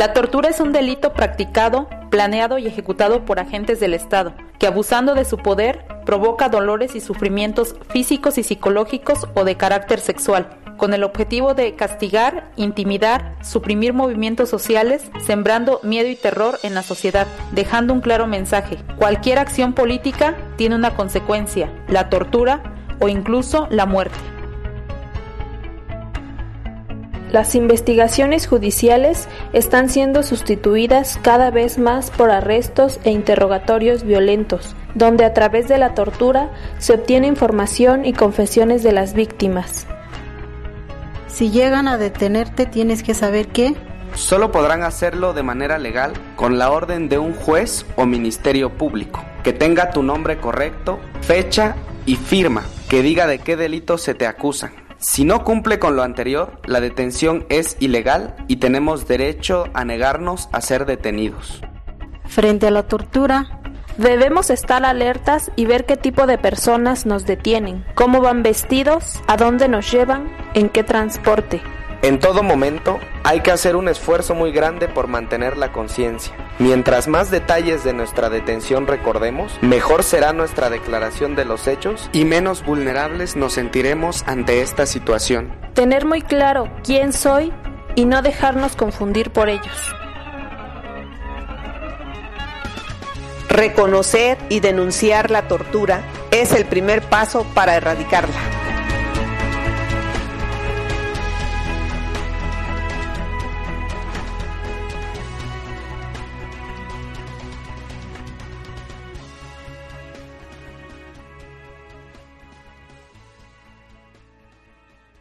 La tortura es un delito practicado, planeado y ejecutado por agentes del Estado, que abusando de su poder provoca dolores y sufrimientos físicos y psicológicos o de carácter sexual, con el objetivo de castigar, intimidar, suprimir movimientos sociales, sembrando miedo y terror en la sociedad, dejando un claro mensaje: cualquier acción política tiene una consecuencia, la tortura o incluso la muerte. Las investigaciones judiciales están siendo sustituidas cada vez más por arrestos e interrogatorios violentos, donde a través de la tortura se obtiene información y confesiones de las víctimas. Si llegan a detenerte, tienes que saber que solo podrán hacerlo de manera legal con la orden de un juez o ministerio público, que tenga tu nombre correcto, fecha y firma, que diga de qué delitos se te acusan. Si no cumple con lo anterior, la detención es ilegal y tenemos derecho a negarnos a ser detenidos. Frente a la tortura, debemos estar alertas y ver qué tipo de personas nos detienen, cómo van vestidos, a dónde nos llevan, en qué transporte. En todo momento, hay que hacer un esfuerzo muy grande por mantener la conciencia. Mientras más detalles de nuestra detención recordemos, mejor será nuestra declaración de los hechos y menos vulnerables nos sentiremos ante esta situación. Tener muy claro quién soy y no dejarnos confundir por ellos. Reconocer y denunciar la tortura es el primer paso para erradicarla.